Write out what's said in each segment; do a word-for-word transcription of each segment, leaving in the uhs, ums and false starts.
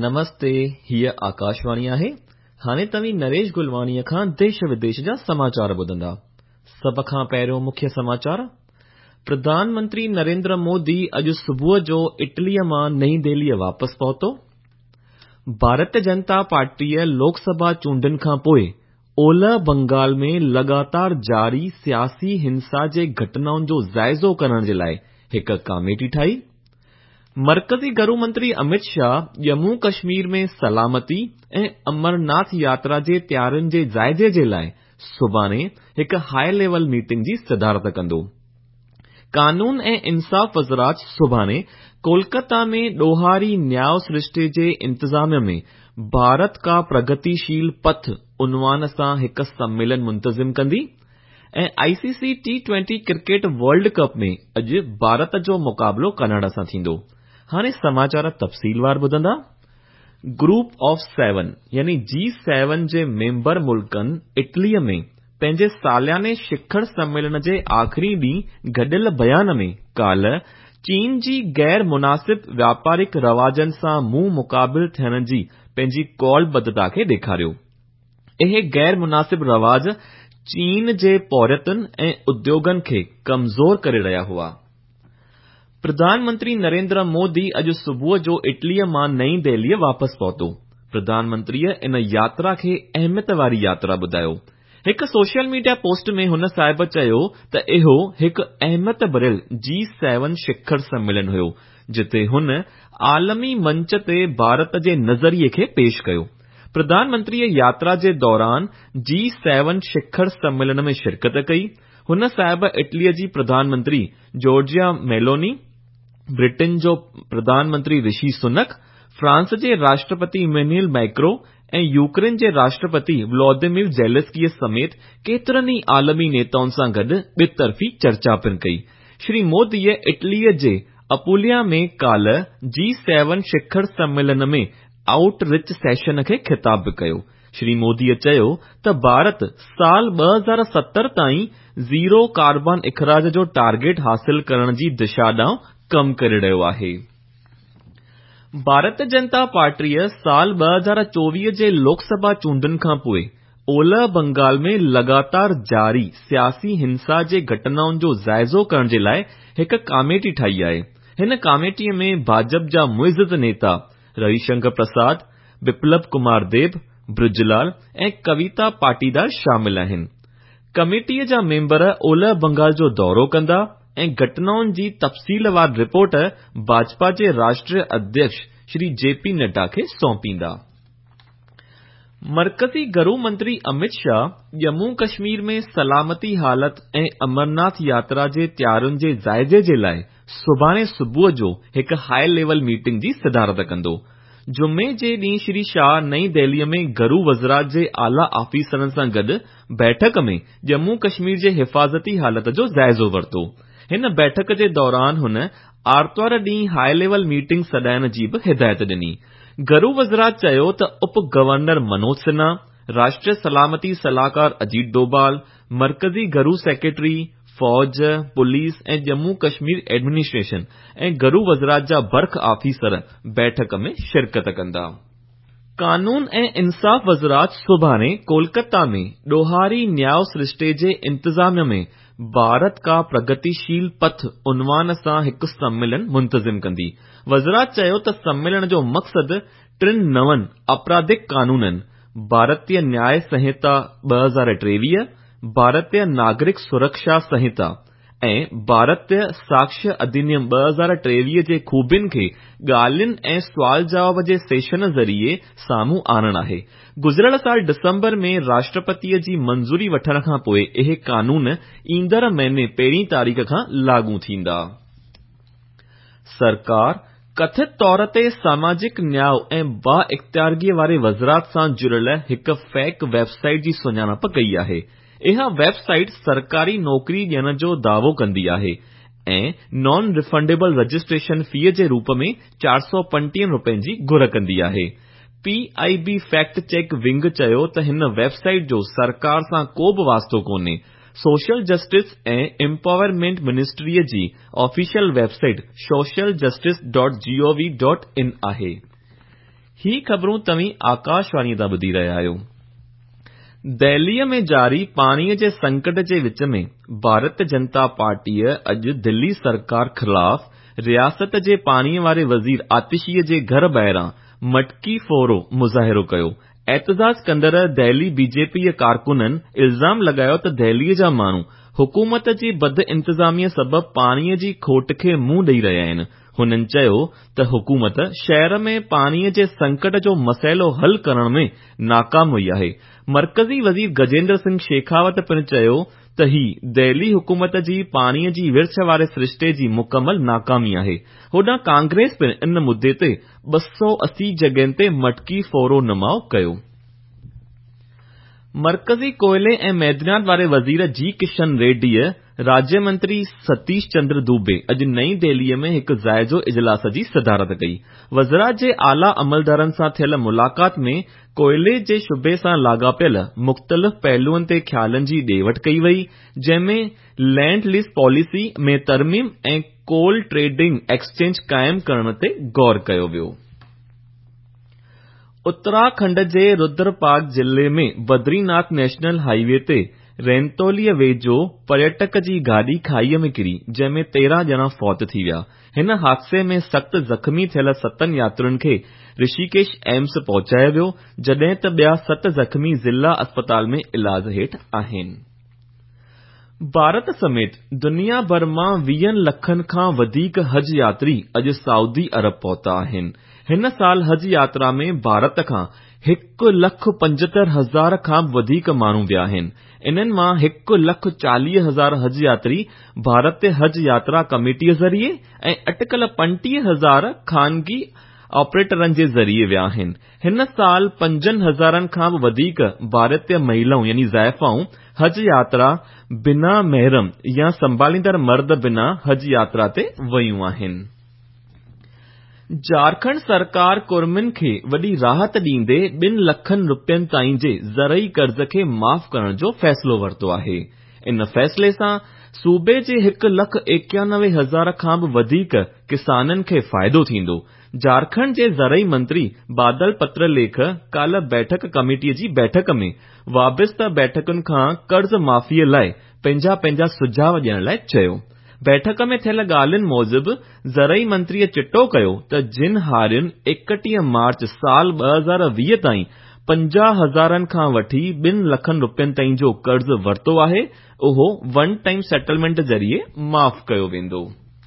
नमस्ते, हीअ आकाशवाणी आहे। हाणे तव्हीं नरेश गुलवाणीअ खां देश विदेश जा समाचार ॿुधंदा। सभ खां पहिरियों मुख्य समाचार। प्रधानमंत्री नरेंद्र मोदी अॼु सुबुह जो इटलीअ मां नई दिल्लीअ वापसि पहुतो। भारतीय जनता पार्टीअ लोकसभा चूंडनि खां पोइ ओलह बंगाल में लगातार जारी सियासी हिंसा जे घटनाउनि जो जाइज़ो करण जे लाइ हिक कमेटी ठाही। मर्कज़ी गृह मंत्री अमित शाह जम्मू कश्मीर में सलामती ऐं अमरनाथ यात्रा जे तयारियुनि जे जाइज़े जे लाइ सुभाणे हिक हाई लेवल मीटिंग जी सदारत कंदो। कानून ऐं इंसाफ़ वज़ारत सुभाणे कोलकाता में ॾोहारी न्याय सृष्टि जे इंतज़ामिया में भारत का प्रगतिशील पथ उनवान सां हिक सम्मेलन मुंतज़िम कंदी ऐं ICC T twenty cricket world cup में अॼु भारत जो मुक़ाबलो कनाडा सां थींदो। हाणे समाचार तफ़सीलवार ॿुधंदा। ग्रुप ऑफ सेवन यानी जी सेवन जे मेंबर मुल्कनि इटलीअ में पंहिंजे सालियाने शिखर सम्मेलन जे आख़िरी ॾींहुं गॾियल बयान में काल्ह चीन जी गैर मुनासिब व्यापारिक रवाजनि सां मुंहुं मुक़ाबिल थियण जी पंहिंजी कौलबद्धता खे ॾेखारियो। इहे गैर मुनासिब रवाज चीन जे पौरियतुनि ऐं उद्योगनि खे कमज़ोर करे रहिया हुआ। प्रधानमंत्री नरेंद्र मोदी अॼु सुबुह जो इटलीअ मां नई दिल्लीअ वापसि पहुतो। प्रधानमंत्रीअ इन यात्रा खे अहमियत वारी यात्रा ॿुधायो। हिक सोशल मीडिया पोस्ट में हुन साहिब चयो त इहो हिकु अहमियत भरियल जी सेवन शिखर सम्मेलन हुयो, जिते हुन आलमी मंच ते भारत जे नज़रिये खे पेश कयो। प्रधानमंत्रीअ यात्रा जे दौरान जी सेवन शिखर सम्मेलन में शिरकत कई। हुन साहिब इटलीअ जी प्रधानमंत्री जॉर्जिया मेलोनी, ब्रिटेन जो प्रधानमंत्री ऋषि सुनक, फ्रांस जे राष्ट्रपति इमैनुअल मैक्रो ऐं यूक्रेन जे राष्ट्रपति व्लादिमीर ज़ेलेंस्की समेत केतिरनि ई आलमी नेताउनि सां गॾु ॿितरफ़ी चर्चा पिण कई। श्री मोदीअ इटलीअ जे अपुलिया में काल्ह जी सेवन शिखर सम्मेलन में आउटरीच सेशन खे ख़िताब कयो। श्री मोदीअ चयो त भारत साल ॿ हज़ार सतरि ताईं ज़ीरो कार्बन इख़राज जो टारगेट हासिल करण जी दिशा ॾांहुं कमु करे रहियो आहे। भारतीय जनता पार्टीअ साल ॿ हज़ार चोवीह जे लोकसभा चूंडनि खां पोइ ओलह बंगाल में लगातार जारी सियासी हिंसा जे घटनाउनि जो जाइज़ो करण जे लाइ हिक कमेटी ठाही आहे। हिन कमेटीअ में भाजपा जा मुइज़्ज़त नेता रविशंकर प्रसाद, बिप्लब कुमार देब, ब्रजलाल ऐं कविता पाटीदार शामिल आहिनि। कमेटीअ जा मेंबर ओलह बंगाल जो दौरो कंदा ऐं घटनाउनि जी तफ़सीलवार रिपोर्ट भाजपा जे राष्ट्रीय अध्यक्ष श्री जेपी नड्डा खे सौंपींदा। मर्कज़ी गृह मंत्री अमित शाह जम्मू कश्मीर में सलामती हालत ऐं अमरनाथ यात्रा जे तयारियुनि जे जाइज़े जे लाइ सुभाणे सुबुह जो हिक हाई लेवल मीटिंग जी सदारत कंदो। जुमे जे ॾींहुं श्री शाह नई दिल्लीअ में गरू वज़रात जे आला आफ़ीसरनि सां गॾु बैठक में जम्मू कश्मीर जे हिफ़ाज़ती हालत जो जाइज़ो वरितो। हिन बैठक जे दौरान हुन आर्तवार ॾींहुं हाई लेवल मीटिंग सॾाइण जी बि हिदायत ॾिनी। गरू वज़रात चयो त उप गवर्नर मनोज सिन्हा, राष्ट्रीय सलामती सलाहकार अजीत डोभाल, मर्कज़ी गरू सेक्रेटरी, फौज, पुलिस ऐं जम्मू कश्मीर एडमिनिस्ट्रेशन ऐं गरू वज़रात जा बर्ख आफ़ीसर बैठक में शिरकत कंदा। कानून ऐं इंसाफ़ वज़ारत सुभाणे कोलकाता में ॾोहारी न्याय सृष्टि जे इंतज़ामिया में भारत का प्रगतिशील पथ उनवान सां हिकु सम्मेलन मुंतज़िम कंदी। वज़ारत चयो त सम्मेलन जो मक़सदु टिनि नवनि आपराधिक कानूननि, भारतीय न्याय संहिता ॿ हज़ार टेवीह, भारतीय नागरिक सुरक्षा संहिता ऐं भारतीय साक्ष्य अधिनियम ॿ हज़ार टेवीह जे खूबियुनि खे ॻाल्हियुनि ऐं सुवाल जवाब जे सेशन ज़रिए साम्हूं आणणु आहे। गुज़िरियल साल दिसंबर में राष्ट्रपतिअ जी मंज़ूरी वठण खां पोइ इहे कानून ईंदड़ महीने पहिरीं तारीख़ खां लागू थींदा। सरकार कथित तौर ते सामाजिक न्याय ऐं बाइख़्तियारगी वारे वज़ारत सां जुड़ियल हिक फेक वेबसाइट जी सुञाणप कई आहे। इहा वेबसाइट सरकारी नौकरी ॾियण जो दावो कंदी आहे ऐं नॉन रिफंडेबल रजिस्ट्रेशन फीअ जे रूप में चार सौ पंटीह रुपयनि जी घुर कंदी आहे। पीआईबी फैक्ट चेक विंग चयो त हिन वेबसाइट जो सरकार सां को बि वास्तो कोन्हे। सोशल जस्टिस ऐं एम्पावरमेंट मिनिस्ट्रीअ जी official website social justice dot G O V dot in आहे। ही ख़बरूं तव्हीं आकाशवाणी तां ॿुधी रहिया आहियो। दिल्लीअ में जारी पाणीअ जे संकट जे विच में भारतीय जनता पार्टीअ अॼु दिल्ली सरकार ख़िलाफ़ रियासत जे पाणीअ वारे वज़ीर आतिशीअ जे घर ॿाहिरां मटकी फोरो मुज़ाहिरो कयो। एतजाज कंदड़ दिल्ली बीजेपीअ कारकुननि इल्ज़ाम लॻायो त दिल्लीअ जा माण्हू हुकूमत जी बद इंतज़ामीअ सबबि पाणीअ जी खोट खे मुंहुं ॾेई रहिया आहिनि। हुननि चयो त हुकूमत शहर में पाणीअ जे संकट जो मसइलो हल करण में नाकाम वई आहे। मर्कज़ी वज़ीर गजेंद्र सिंह शेखावत पिणु चयो त ही दिल्ली हुकूमत जी पाणीअ जी विर्छ वारे सिरिश्ते जी मुकमल नाकामी आहे। होॾां कांग्रेस पिणु इन मुद्दे ते ॿ सौ असी जॻहियुनि ते मटकी फोरो नमाओ कयो। मर्कज़ी कोयले ऐं मैदनियात वारे वज़ीर जी किशन रेड्डीअ राज्य मंत्री सतीश चंद्र दूबे अॼु नईं दिल्लीअ में हिकु जाइज़ो इजलास जी सदारत कई। वज़रात जे आला अमलदारनि सां थियल मुलाक़ात में कोयले जे शुबे सां लाॻापियल मुख़्तलिफ़ पहलुअनि ते ख़्यालनि जी ॾे वठि कई वई, जंहिंमें लैंड लीज़ पॉलिसी में तरमीम ऐं कोल ट्रेडिंग एक्सचेंज क़ाइमु करण ते ग़ौर कयो वियो। उत्तराखंड जे रुद्रप्रयाग जिले में बद्रीनाथ नेशनल हाईवे ते रैंतोलीअ वेझो पर्यटक जी गाॾी खाईअ में किरी, जंहिं में तेरहं ॼणा फौत थी विया। हिन हादसे में सख़्त ज़ख़्मी थियल सतनि यात्रियुनि खे ऋषिकेश एम्स पहुचायो वियो, जॾहिं त ॿिया सत ज़ख़्मी ज़िला अस्पताल में इलाज हेठि आहिनि। भारत समेत दुनिया भर मां वीहनि लखनि खां वधीक हज यात्री अॼु सऊदी अरब पहुता आहिनि। हिन साल हज यात्रा में भारत खां हिकु लख पंजहतरि हज़ार खां वधीक माण्हू विया आहिनि। इन्हनि मां हिकु लख चालीह हज़ार हज यात्री भारतीय हज यात्रा कमेटीअ ज़रिए ऐं अटकल पंटीह हज़ार ख़ानगी ऑपरेटरनि जे ज़रिए विया आहिनि। हिन साल पंजनि हज़ारनि खां बि वधीक भारतीय महिलाऊं यानी ज़ाइफ़ाऊं हज यात्रा बिना महरम या संभालींदड़ मर्द बिना हज यात्रा ते वयूं आहिनि। झारखंड सरकार कुर्मियुनि खे वॾी राहत ॾींदे ॿिनि लखनि रुपयनि ताईं जे ज़रई कर्ज़ खे माफ़ करण जो फ़ैसिलो वरितो आहे। इन फ़ैसिले सां सूबे जे हिकु लख एकानवे हज़ार खां बि वधीक किसाननि खे फ़ाइदो थींदो। झारखंड जे ज़रई मंत्री बादल पत्रलेख काल्ह बैठक कमेटीअ जी बैठक में वाबिस्ता बैठकुनि खां कर्ज़ माफ़ीअ लाइ पंहिंजा पंहिंजा सुझाव ॾियण लाइ चयो। बैठक में थियल ॻाल्हियुनि मूजिबि ज़रई मंत्रीअ चिटो कयो त जिन हारियुनि एकटीह मार्च साल ॿ हज़ार वीह ताईं पंजाह हज़ारनि खां वठी ॿिनि लखनि रुपयनि ताईं जो कर्ज़ वरितो आहे, उहो वन टाइम सेटलमेंट ज़रिए माफ़ कयो वेंदो।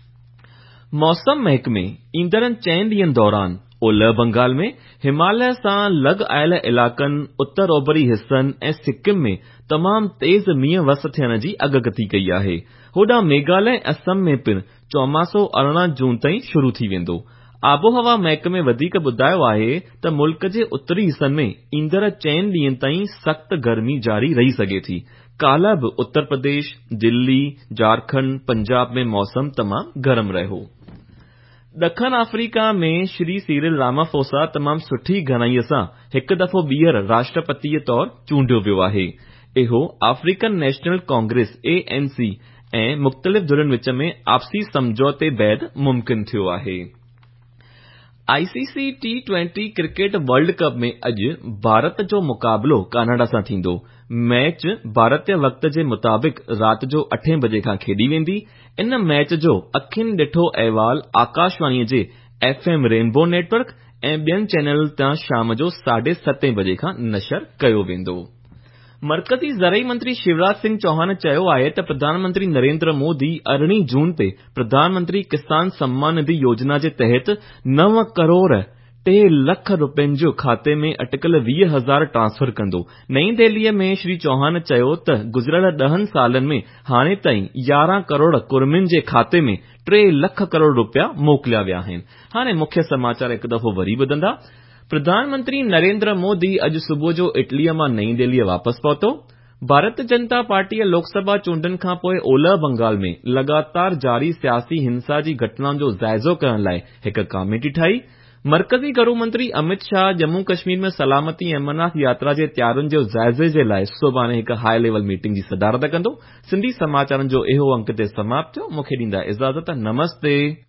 मौसम महकमे ईंदड़नि चइनि ॾींहनि दौरान ओलह बंगाल में हिमालय सां लॻ आयल इलाक़नि, उत्तर ओभरी हिस्सनि ऐं सिक्किम में तमामु तेज़ मींहुं वस थियण जी अॻकथी कई आहे। होॾां मेघालय ऐं असम में पिणु चौमासो अरिड़हं जून ताईं शुरू थी वेंदो। आबोहवा महकमे वधीक ॿुधायो आहे त मुल्क जे उत्तरी हिस्सनि में ईंदड़ चइनि ॾींहनि ताईं सख़्त गर्मी जारी रही सघे थी। काल्ह बि उत्तर प्रदेश, दिल्ली, झारखंड, पंजाब में मौसम तमामु गरम रहियो। ॾखण अफ्रीका में श्री सिरिल रामाफोसा तमामु सुठी घणाईअ सां हिकु दफ़ो ॿीहर राष्ट्रपतीअ तौरु चूंडियो वियो आहे। इहो African National Congress A N C ऐं मुख़्तलिफ़ धुरियुनि विच में आपसी समझौते बैदि मुमकिन थियो आहे। I C C T twenty cricket world cup में अॼु भारत जो मुक़ाबिलो कनाडा सां थींदो। मैच भारतीय वक़्त जे मुताबिक़ राति जो अठे बजे खां खेॾी वेंदी। इन मैच जो अखियुनि ॾिठो अहवालु आकाशवाणीअ जे एफ एम रेनबो नेटवर्क ऐं ॿियनि चैनलनि तां शाम जो साढे सते बजे खां नशर कयो वेंदो। मर्कज़ी ज़रई मंत्री शिवराज सिंह चौहान चयो आहे त प्रधानमंत्री नरेंद्र मोदी अरिड़हीं जून ते प्रधानमंत्री किसान सम्मान निधि योजना जे तहत नव करोड़ टे लख रुपयनि जो खाते में अटकल वीह हज़ार ट्रांसफर कंदो। नईं दिल्लीअ में श्री चौहान चयो त गुज़िरियल ॾहनि सालनि में हाणे ताईं यारहं करोड़ कुर्मियुनि जे खाते में टे लख करोड़ रुपया मोकिलिया विया आहिनि। हाणे मुख्य समाचार हिकु दफ़ो वरी ॿुधंदा। प्रधानमंत्री नरेंद्र मोदी अॼु सुबुह जो इटलीअ मां नईं दिल्लीअ वापसि पहुतो। भारतीय जनता पार्टीअ लोकसभा चूंडनि खां पोइ ओलह बंगाल में लगातार जारी सियासी हिंसा जी घटनाउनि जो जाइज़ो करण लाइ हिकु कमेटी ठाही। मर्कज़ी गृह मंत्री अमित शाह जम्मू कश्मीर में सलामती ऐं अमरनाथ यात्रा जे तयारियुनि जो जाइज़े जे लाइ सुभाणे हिकु हाई लेवल मीटिंग जी सदारत कंदो। सिंधी समाचारनि जो इहो अंक ते समाप्त थियो। मूंखे ॾींदा इजाज़त। नमस्ते।